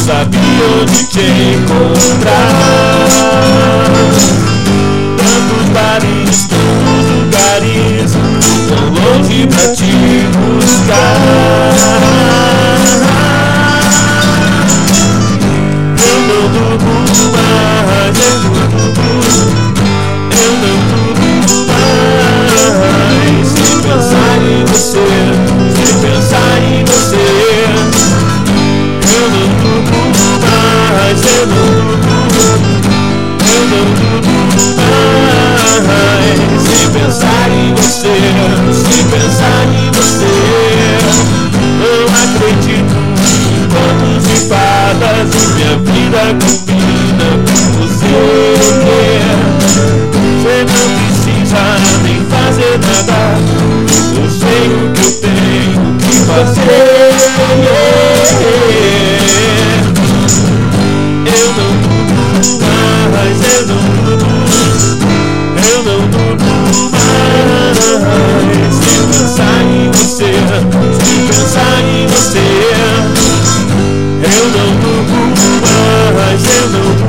sabia onde te encontrar. Tantos bares, tantos lugares, tão longe pra te buscar. Eu não durmo mais, eu não durmo mais. Se pensar em você, se pensar em você. Eu não durmo mais, eu não durmo mais. Se pensar em você, se pensar em você. Não acredito em contos de fadas, e minha vida combina com você. Você não precisa nem fazer nada, eu sei o que eu tenho que fazer. Eu não durmo mais, eu não durmo mais. Se pensar em você, se pensar em você. Eu não durmo mais, eu não durmo.